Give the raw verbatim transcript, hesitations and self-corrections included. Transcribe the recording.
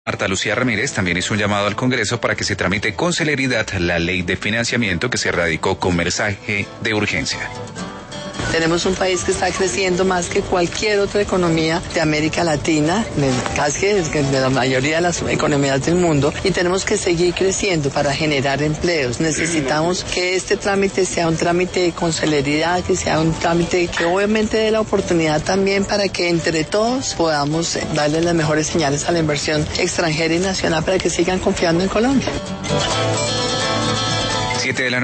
Marta Lucía Ramírez también hizo un llamado al Congreso para que se tramite con celeridad la ley de financiamiento que se radicó con mensaje de urgencia. Tenemos un país que está creciendo más que cualquier otra economía de América Latina, casi de la mayoría de las economías del mundo, y tenemos que seguir creciendo para generar empleos. Necesitamos que este trámite sea un trámite con celeridad, que sea un trámite que obviamente dé la oportunidad también para que entre todos podamos darle las mejores señales a la inversión extranjera y nacional para que sigan confiando en Colombia. Siete de la